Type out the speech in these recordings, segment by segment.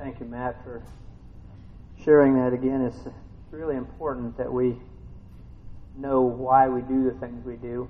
Thank you, Matt, for sharing that again. It's really important that we know why we do the things we do.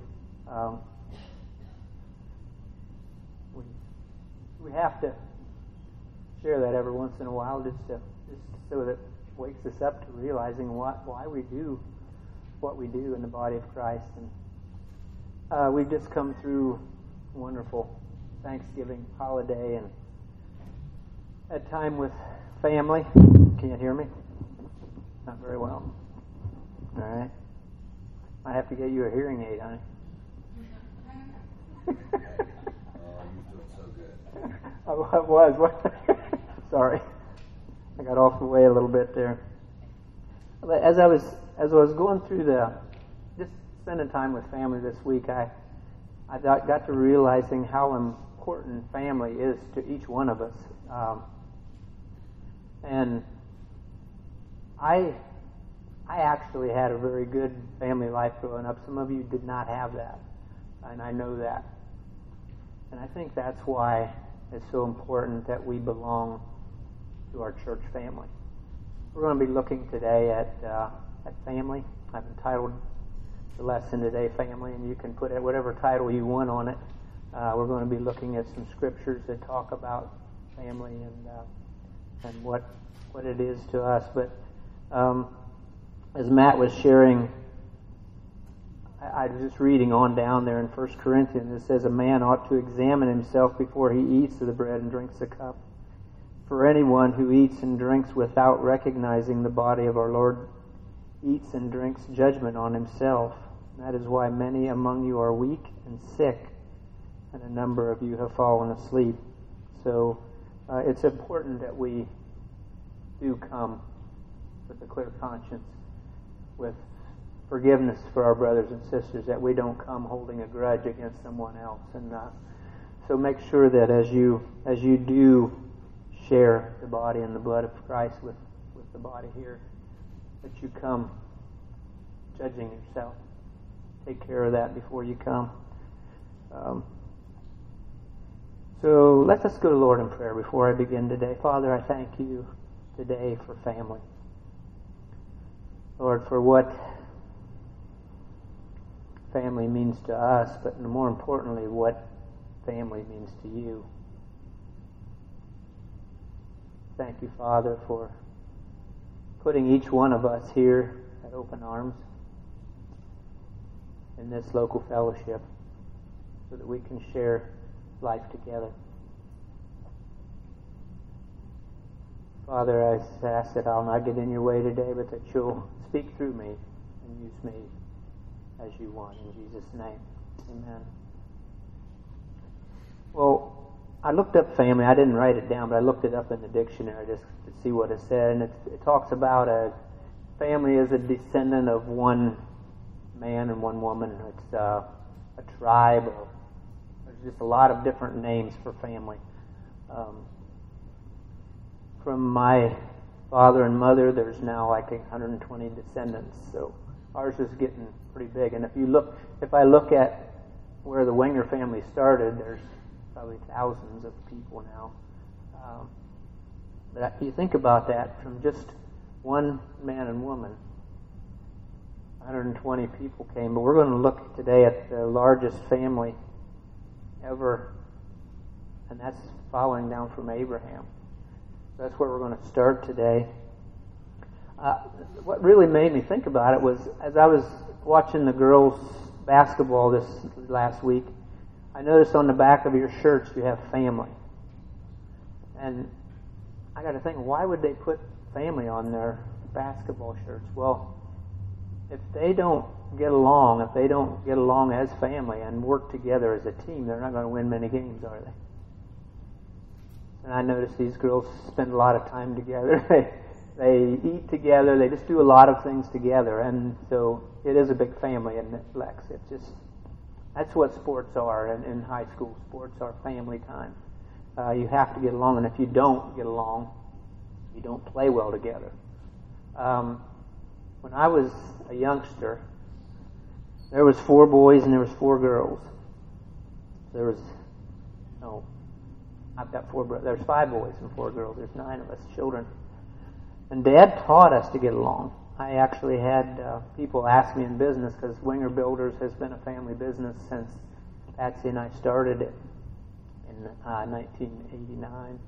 We have to share that every once in a while, just so that it wakes us up to realizing why we do what we do in the body of Christ. And we've just come through a wonderful Thanksgiving holiday and had time with family. Can't hear me? Not very well. All right. I have to get you a hearing aid, honey. Oh, you feel so good. I was. Sorry, I got off the way a little bit there. But as I was going through just spending time with family this week, I got to realizing how important family is to each one of us. And I actually had a very good family life growing up. Some of you did not have that, and I know that. And I think that's why it's so important that we belong to our church family. We're going to be looking today at family. I've entitled the lesson today, Family, and you can put whatever title you want on it. We're going to be looking at some scriptures that talk about family and what it is to us. But as Matt was sharing, I was just reading on down there in 1 Corinthians. It says, a man ought to examine himself before he eats of the bread and drinks the cup. For anyone who eats and drinks without recognizing the body of our Lord eats and drinks judgment on himself. That is why many among you are weak and sick, and a number of you have fallen asleep. So it's important that we do come with a clear conscience, with forgiveness for our brothers and sisters, that we don't come holding a grudge against someone else. And so make sure that as you do share the body and the blood of Christ with the body here, that you come judging yourself. Take care of that before you come. So let us go to the Lord in prayer before I begin today. Father, I thank you today for family. Lord, for what family means to us, but more importantly, what family means to you. Thank you, Father, for putting each one of us here at Open Arms in this local fellowship so that we can share life together. Father, I ask that I'll not get in your way today, but that you'll speak through me and use me as you want. In Jesus' name, amen. Well, I looked up family. I didn't write it down, but I looked it up in the dictionary just to see what it said. And it talks about a family as a descendant of one man and one woman. It's a tribe. There's just a lot of different names for family. From my father and mother, there's now like 120 descendants. So ours is getting pretty big. And if I look at where the Wenger family started, there's probably thousands of people now. But you think about that, from just one man and woman, 120 people came. But we're going to look today at the largest family ever, and that's following down from Abraham. So that's where we're going to start today. What really made me think about it was, as I was watching the girls' basketball this last week, I noticed on the back of your shirts you have family. And I got to think, why would they put family on their basketball shirts? Well, if they don't get along as family and work together as a team, they're not going to win many games, are they? And I noticed these girls spend a lot of time together. They eat together. They just do a lot of things together. And so it is a big family, isn't it, Lex? It's just, that's what sports are. In high school, sports are family time. You have to get along, and if you don't get along, you don't play well together. When I was a youngster, there was 4 boys and there was 4 girls. There was I've got 4 brothers. There's 5 boys and 4 girls. There's 9 of us children. And Dad taught us to get along. I actually had people ask me in business, because Winger Builders has been a family business since Patsy and I started it in 1989.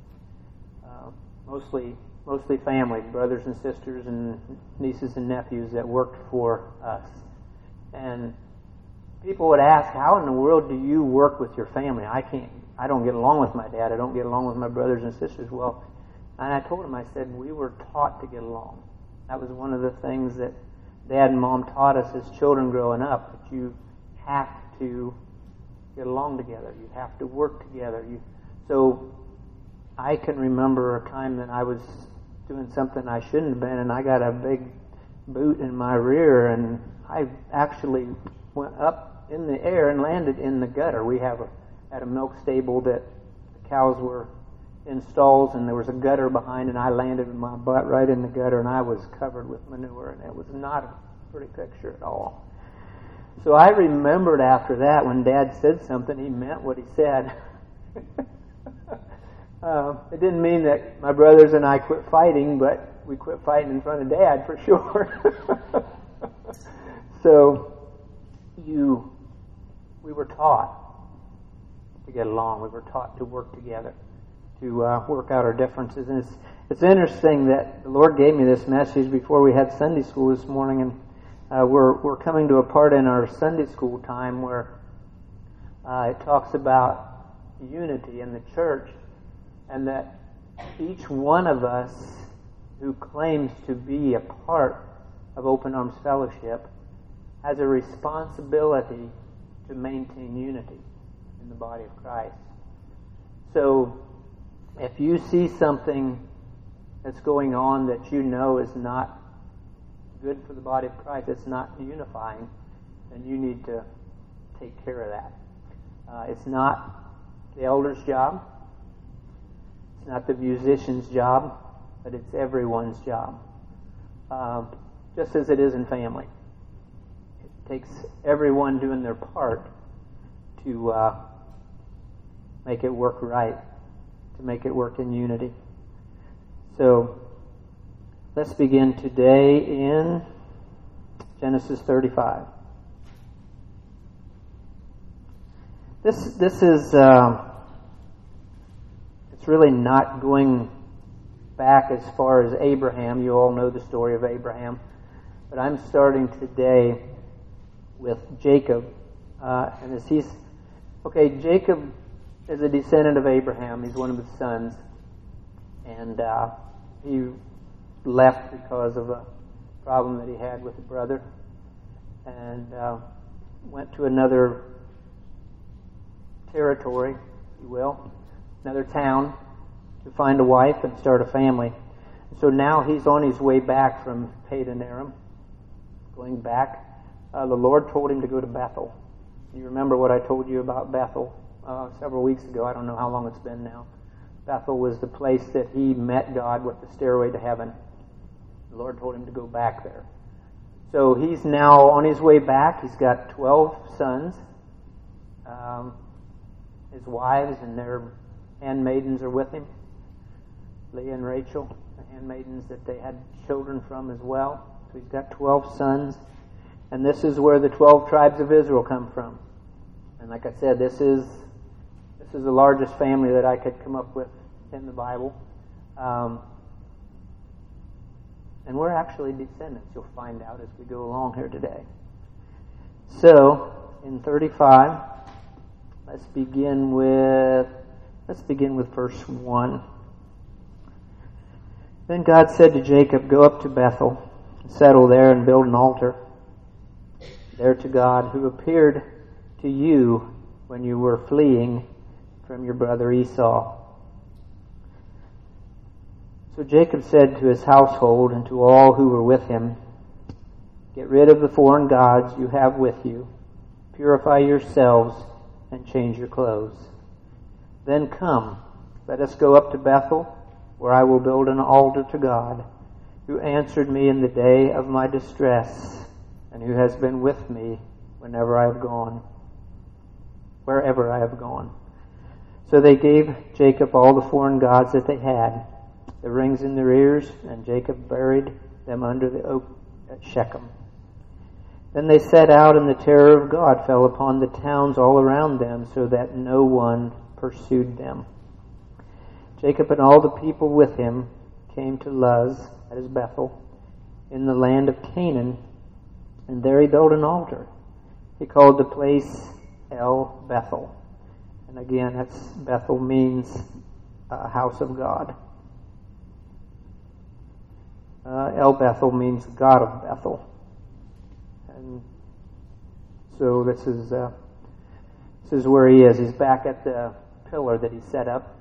Mostly family, brothers and sisters and nieces and nephews that worked for us. And people would ask, how in the world do you work with your family? I don't get along with my dad. I don't get along with my brothers and sisters. Well, and I told him, I said, we were taught to get along. That was one of the things that Dad and Mom taught us as children growing up, that you have to get along together. You have to work together. So I can remember a time that I was doing something I shouldn't have been, and I got a big boot in my rear, and I actually went up in the air and landed in the gutter. We have at a milk stable that the cows were in stalls, and there was a gutter behind, and I landed with my butt right in the gutter, and I was covered with manure, and it was not a pretty picture at all. So I remembered after that, when Dad said something, he meant what he said. It didn't mean that my brothers and I quit fighting, but we quit fighting in front of Dad for sure. So we were taught to get along. We were taught to work together, to work out our differences. And it's interesting that the Lord gave me this message before we had Sunday school this morning, and we're coming to a part in our Sunday school time where it talks about unity in the church, and that each one of us who claims to be a part of Open Arms Fellowship has a responsibility to maintain unity in the body of Christ. So if you see something that's going on that you know is not good for the body of Christ, it's not unifying, then you need to take care of that. It's not the elder's job. It's not the musician's job, but it's everyone's job. Just as it is in family. It takes everyone doing their part to make it work right, to make it work in unity. So let's begin today in Genesis 35. This is it's really not going back as far as Abraham. You all know the story of Abraham, but I'm starting today with Jacob, and as Jacob is a descendant of Abraham. He's one of his sons, and he left because of a problem that he had with a brother, and went to another territory, if you will, another town, to find a wife and start a family. So now he's on his way back from Padan Aram, going back. The Lord told him to go to Bethel. You remember what I told you about Bethel several weeks ago. I don't know how long it's been now. Bethel was the place that he met God with the stairway to heaven. The Lord told him to go back there. So he's now on his way back. He's got 12 sons. His wives and their handmaidens are with him. Leah and Rachel, the handmaidens that they had children from as well. So he's got 12 sons. And this is where the 12 tribes of Israel come from. And like I said, this is the largest family that I could come up with in the Bible. And we're actually descendants. You'll find out as we go along here today. So, in 35, let's begin with verse 1. Then God said to Jacob, "Go up to Bethel, and settle there and build an altar there to God, who appeared to you when you were fleeing from your brother Esau." So Jacob said to his household and to all who were with him, "Get rid of the foreign gods you have with you. Purify yourselves and change your clothes. Then come, let us go up to Bethel, where I will build an altar to God, who answered me in the day of my distress, and who has been with me wherever I have gone. So they gave Jacob all the foreign gods that they had, the rings in their ears, and Jacob buried them under the oak at Shechem. Then they set out, and the terror of God fell upon the towns all around them, so that no one pursued them. Jacob and all the people with him came to Luz, that is Bethel, in the land of Canaan, and there he built an altar. He called the place El Bethel. And again, that's Bethel means house of God. El Bethel means God of Bethel. And so this is where he is. He's back at the pillar that he set up.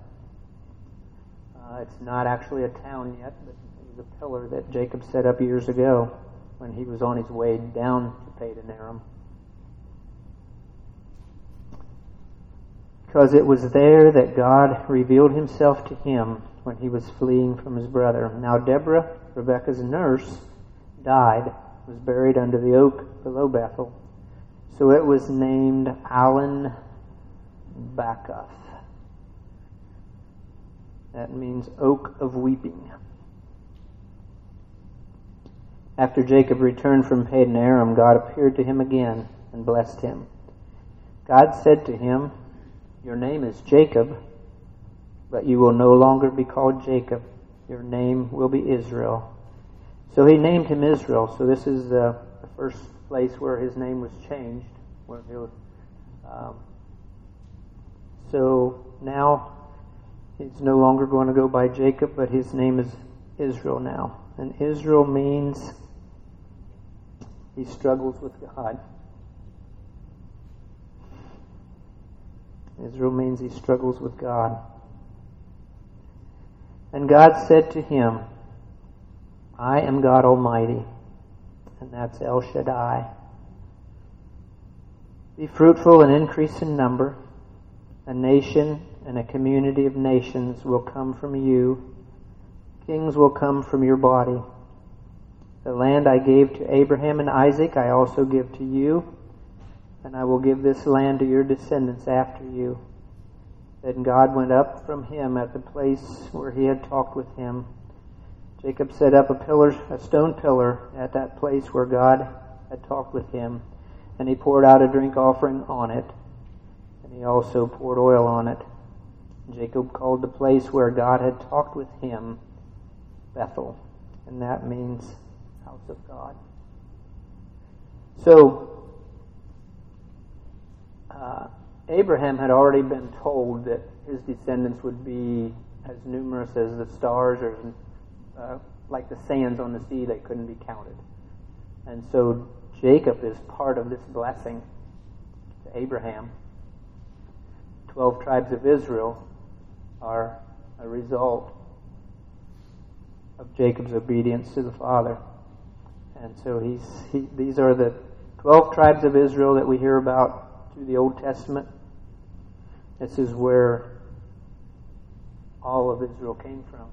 It's not actually a town yet, but it was a pillar that Jacob set up years ago when he was on his way down to Padan Aram. Because it was there that God revealed himself to him when he was fleeing from his brother. Now Deborah, Rebekah's nurse, died, was buried under the oak below Bethel. So it was named Allon Bacuth. That means oak of weeping. After Jacob returned from Padan Aram, God appeared to him again and blessed him. God said to him, "Your name is Jacob, but you will no longer be called Jacob. Your name will be Israel." So he named him Israel. So this is the first place where his name was changed. So now he's no longer going to go by Jacob, but his name is Israel now. And Israel means he struggles with God. Israel means he struggles with God. And God said to him, "I am God Almighty," and that's El Shaddai. "Be fruitful and increase in number. A nation and a community of nations will come from you. Kings will come from your body. The land I gave to Abraham and Isaac I also give to you, and I will give this land to your descendants after you." Then God went up from him at the place where he had talked with him. Jacob set up a stone pillar at that place where God had talked with him, and he poured out a drink offering on it, and he also poured oil on it. Jacob called the place where God had talked with him Bethel, and that means house of God. So, Abraham had already been told that his descendants would be as numerous as the stars, or like the sands on the sea, they couldn't be counted. And so Jacob is part of this blessing to Abraham. 12 tribes of Israel are a result of Jacob's obedience to the Father. And so these are the 12 tribes of Israel that we hear about through the Old Testament. This is where all of Israel came from.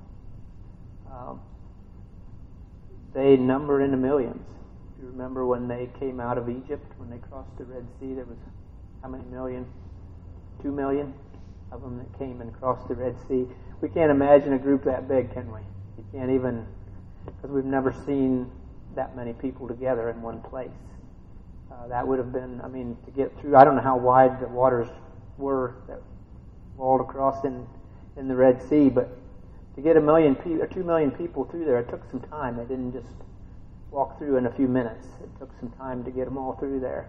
They number in the millions. If you remember when they came out of Egypt, when they crossed the Red Sea, there was how many million? 2 million of them that came and crossed the Red Sea. We can't imagine a group that big, can we? You can't even, because we've never seen that many people together in one place. That would have been, to get through, I don't know how wide the waters were that walled across in the Red Sea, but to get 2 million people through there, it took some time. They didn't just walk through in a few minutes. It took some time to get them all through there.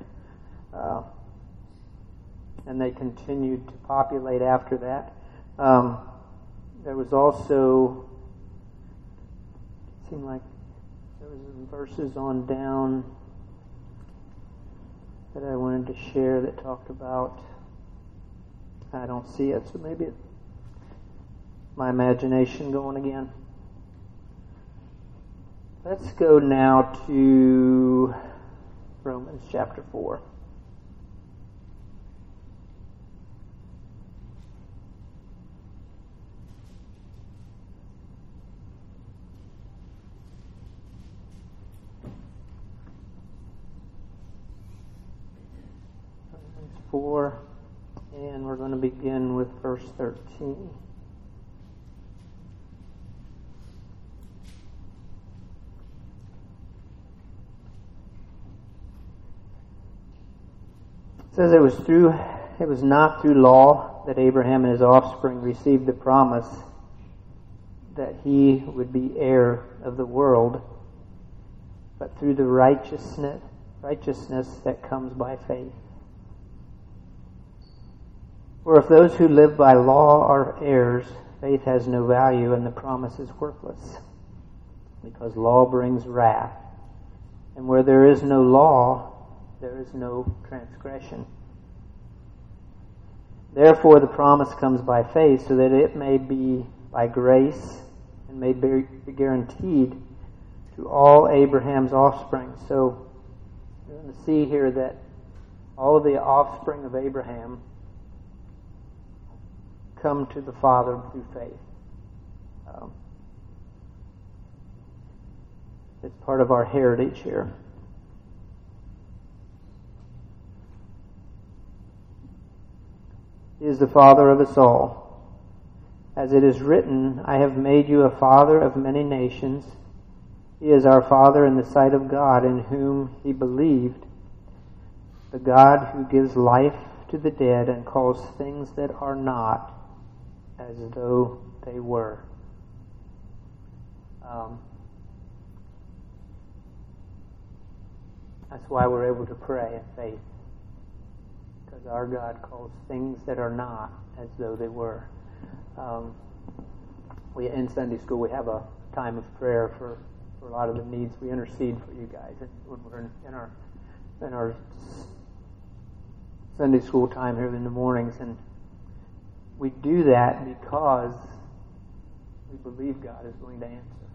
And they continued to populate after that. There was also, it seemed like there was some verses on down that I wanted to share that talked about, I don't see it, so maybe it's my imagination going again. Let's go now to Romans chapter 4. And we're going to begin with verse 13. It says it was not through law that Abraham and his offspring received the promise that he would be heir of the world, but through the righteousness that comes by faith. For if those who live by law are heirs, faith has no value and the promise is worthless, because law brings wrath. And where there is no law, there is no transgression. Therefore the promise comes by faith, so that it may be by grace and may be guaranteed to all Abraham's offspring. So you're going to see here that all of the offspring of Abraham come to the Father through faith. It's part of our heritage here. He is the Father of us all. As it is written, I have made you a father of many nations. He is our Father in the sight of God, in whom he believed, the God who gives life to the dead and calls things that are not as though they were. That's why we're able to pray in faith. Because our God calls things that are not as though they were. In Sunday school we have a time of prayer for a lot of the needs. We intercede for you guys when we're in our Sunday school time here in the mornings, and we do that because we believe God is going to answer.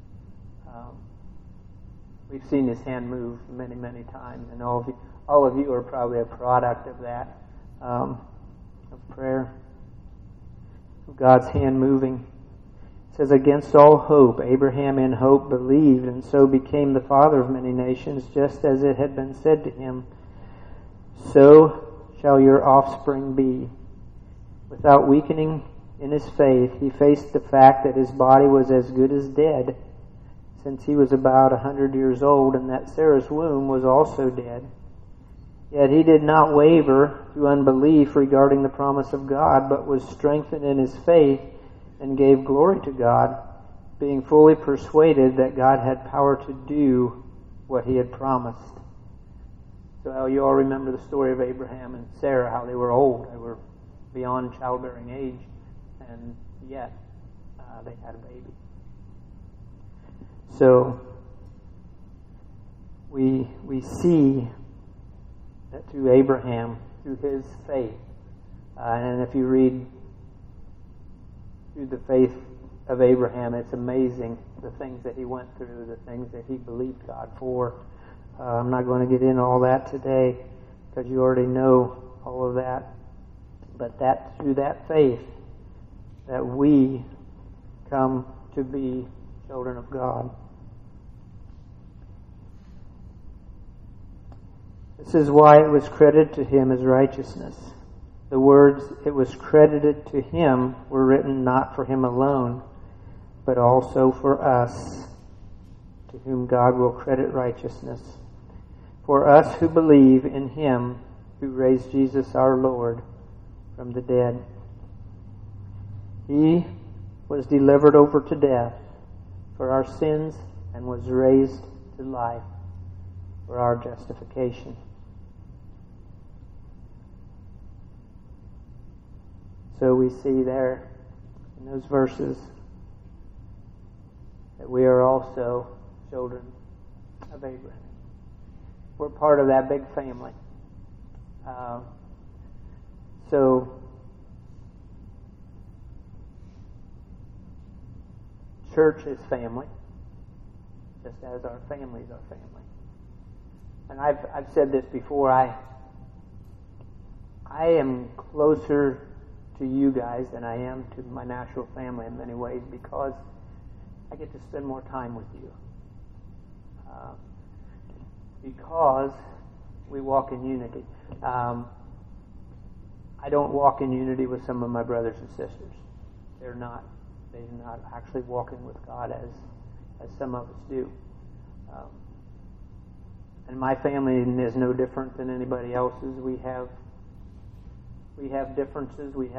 We've seen His hand move many, many times, and all of you are probably a product of that, of prayer, of God's hand moving. It says, against all hope, Abraham in hope believed, and so became the father of many nations, just as it had been said to him, so shall your offspring be. Without weakening in his faith, he faced the fact that his body was as good as dead, since he was about 100 years old, and that Sarah's womb was also dead. Yet he did not waver through unbelief regarding the promise of God, but was strengthened in his faith and gave glory to God, being fully persuaded that God had power to do what he had promised. So you all remember the story of Abraham and Sarah, how they were old. They were beyond childbearing age, and yet they had a baby. So we see that through Abraham, through his faith, and if you read through the faith of Abraham, it's amazing the things that he went through, the things that he believed God for. I'm not going to get into all that today because you already know all of that. But that through that faith that we come to be children of God. This is why it was credited to him as righteousness. The words, it was credited to him, were written not for him alone, but also for us, to whom God will credit righteousness. For us who believe in him who raised Jesus our Lord from the dead. He was delivered over to death for our sins and was raised to life for our justification. So we see there in those verses that we are also children of Abraham. We're part of that big family. So church is family, just as our families are family. And I've said this before. I am closer to you guys than I am to my natural family in many ways, because I get to spend more time with you. Because we walk in unity. I don't walk in unity with some of my brothers and sisters. They're not actually walking with God as some of us do. And my family is no different than anybody else's. We have differences. We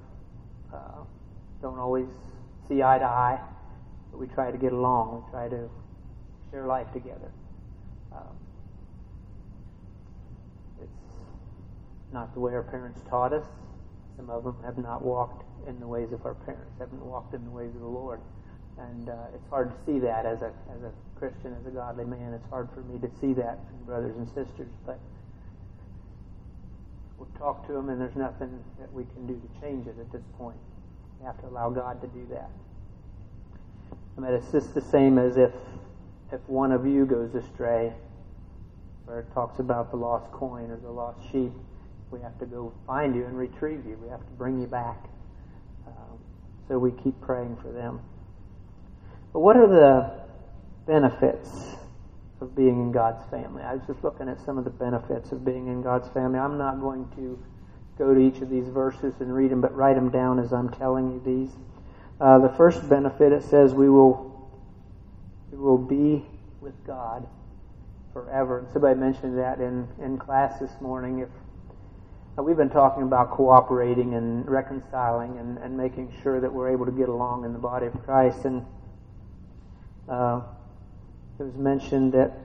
don't always see eye to eye, but we try to get along. We try to share life together. It's not the way our parents taught us. Some of them have not walked in the ways of our parents, haven't walked in the ways of the Lord. And it's hard to see that as a Christian, as a godly man. It's hard for me to see that in brothers and sisters. But we'll talk to them, and there's nothing that we can do to change it at this point. We have to allow God to do that. I mean, it's just the same as if one of you goes astray, where it talks about the lost coin or the lost sheep. We have to go find you and retrieve you. We have to bring you back. So we keep praying for them. But what are the benefits of being in God's family? I was just looking at some of the benefits of being in God's family. I'm not going to go to each of these verses and read them, but write them down as I'm telling you these. The first benefit, it says we will be with God forever. And somebody mentioned that in class this morning. We've been talking about cooperating and reconciling and making sure that we're able to get along in the body of Christ. And it was mentioned that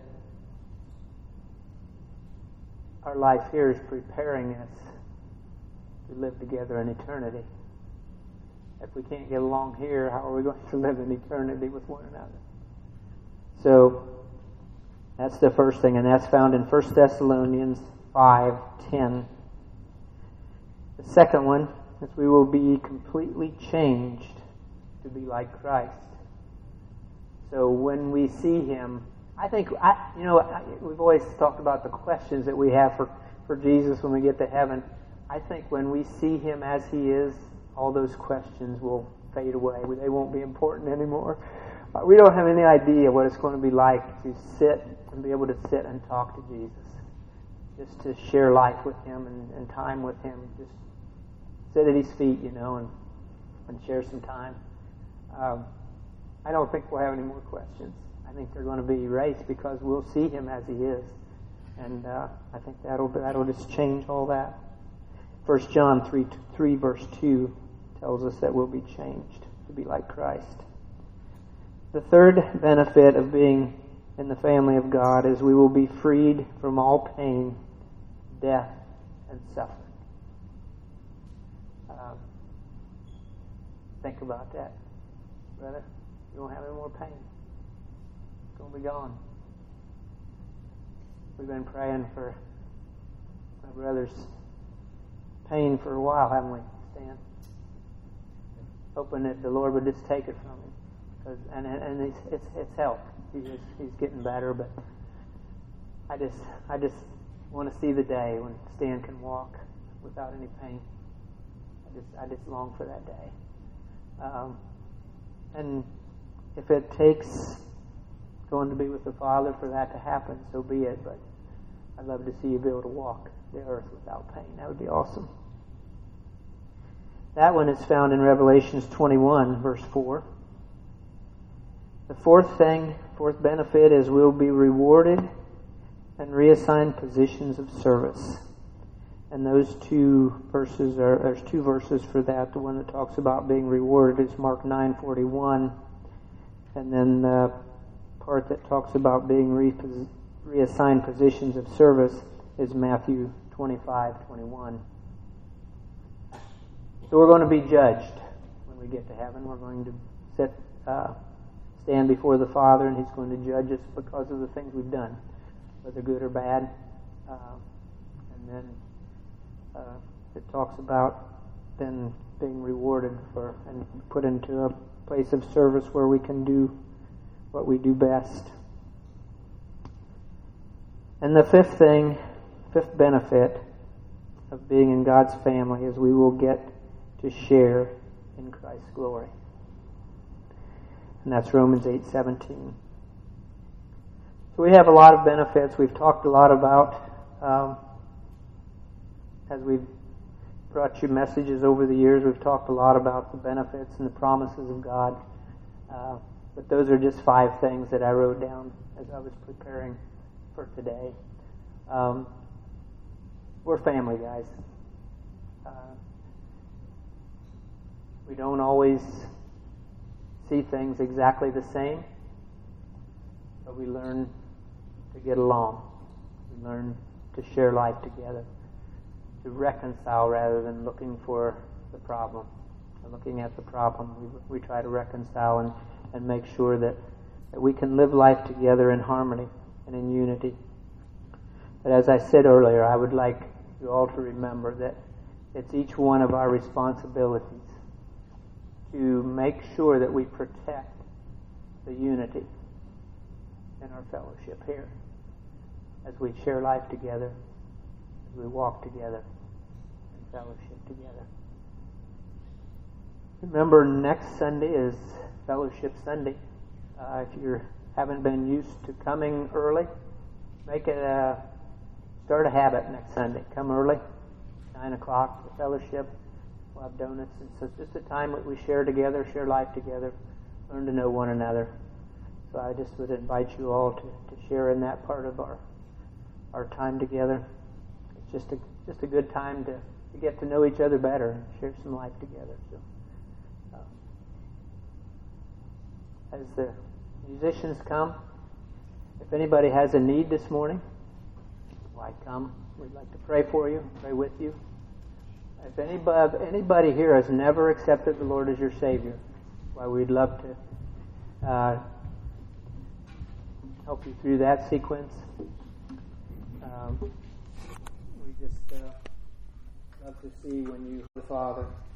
our life here is preparing us to live together in eternity. If we can't get along here, how are we going to live in eternity with one another? So that's the first thing, and that's found in 1 Thessalonians 5:10. The second one is we will be completely changed to be like Christ. So when we see Him, we've always talked about the questions that we have for Jesus when we get to heaven. I think when we see Him as He is, all those questions will fade away. They won't be important anymore. We don't have any idea what it's going to be like to sit and be able to sit and talk to Jesus. Just to share life with Him and time with Him. Just sit at His feet, and share some time. I don't think we'll have any more questions. I think they're going to be erased because we'll see Him as He is. And I think that'll just change all that. 1 John 3 verse 2 tells us that we'll be changed to be like Christ. The third benefit of being in the family of God is we will be freed from all pain, death, and suffering. Think about that, brother. You won't have any more pain. It's going to be gone. We've been praying for my brother's pain for a while, haven't we, Stan? Hoping that the Lord would just take it from him, and it's helped. He's getting better, but I just want to see the day when Stan can walk without any pain. I just long for that day. And if it takes going to be with the Father for that to happen, so be it. But I'd love to see you be able to walk the earth without pain. That would be awesome. That one is found in Revelations 21, verse 4. The fourth benefit is we'll be rewarded and reassigned positions of service. And those two verses there's two verses for that. The one that talks about being rewarded is Mark 9:41, and then the part that talks about being reassigned positions of service is Matthew 25:21. So we're going to be judged when we get to heaven. We're going to stand before the Father, and He's going to judge us because of the things we've done, whether good or bad. And then it talks about then being rewarded and put into a place of service where we can do what we do best. And the fifth benefit of being in God's family is we will get to share in Christ's glory. And that's Romans 8:17. So we have a lot of benefits we've talked a lot about as we've brought you messages over the years. We've talked a lot about the benefits and the promises of God. But those are just 5 things that I wrote down as I was preparing for today. We're family, guys. We don't always see things exactly the same, but we learn to get along. We learn to share life together, to reconcile rather than looking for the problem. Looking at the problem, we try to reconcile and make sure that we can live life together in harmony and in unity. But as I said earlier, I would like you all to remember that it's each one of our responsibilities to make sure that we protect the unity in our fellowship here as we share life together, as we walk together in fellowship together. Remember, next Sunday is Fellowship Sunday. If you haven't been used to coming early, make it start a habit next Sunday. Come early, 9 o'clock for fellowship. We'll have donuts. And so it's just a time that we share together, share life together, learn to know one another. So I just would invite you all to share in that part of our time together. It's just a good time to get to know each other better and share some life together. So. As the musicians come, if anybody has a need this morning, why come? We'd like to pray for you, pray with you. If anybody here has never accepted the Lord as your Savior, why we'd love to help you through that sequence. We just love to see when you, the Father,